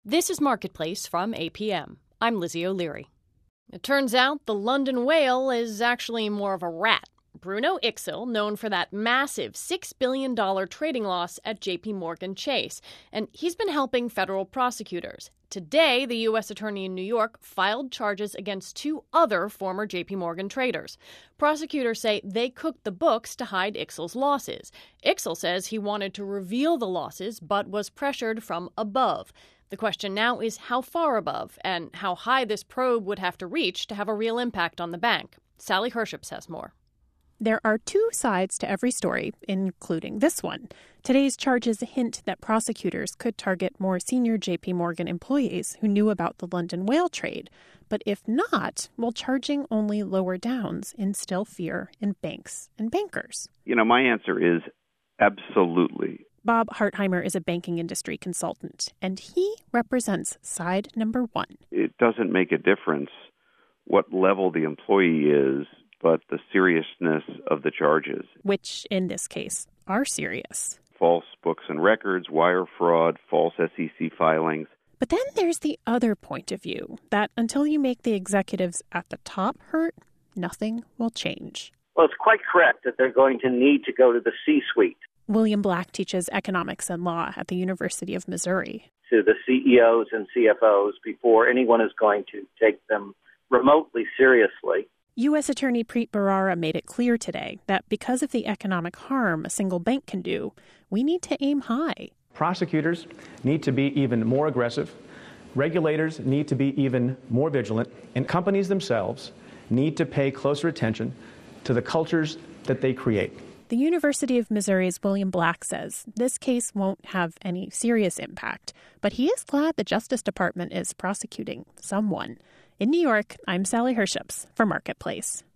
This is Marketplace from APM. I'm Lizzie O'Leary. It turns out the London whale is actually more of a rat. Bruno Ixel, known for that massive $6 billion trading loss at J.P. Morgan Chase, and he's been helping federal prosecutors. Today, the U.S. Attorney in New York filed charges against two other former J.P. Morgan traders. Prosecutors say they cooked the books to hide Ixel's losses. Ixel says he wanted to reveal the losses, but was pressured from above. The question now is how far above and how high this probe would have to reach to have a real impact on the bank. Sally Herships has more. There are two sides to every story, including this one. Today's charges hint that prosecutors could target more senior J.P. Morgan employees who knew about the London whale trade. But if not, will charging only lower downs instill fear in banks and bankers? My answer is absolutely. Bob Hartheimer is a banking industry consultant, and he represents side number one. It doesn't make a difference what level the employee is, but the seriousness of the charges. Which, in this case, are serious. False books and records, wire fraud, false SEC filings. But then there's the other point of view, that until you make the executives at the top hurt, nothing will change. Well, it's quite correct that they're going to need to go to the C-suite. William Black teaches economics and law at the University of Missouri. To the CEOs and CFOs before anyone is going to take them remotely seriously. U.S. Attorney Preet Bharara made it clear today that because of the economic harm a single bank can do, we need to aim high. Prosecutors need to be even more aggressive. Regulators need to be even more vigilant. And companies themselves need to pay closer attention to the cultures that they create. The University of Missouri's William Black says this case won't have any serious impact, but he is glad the Justice Department is prosecuting someone. In New York, I'm Sally Herships for Marketplace.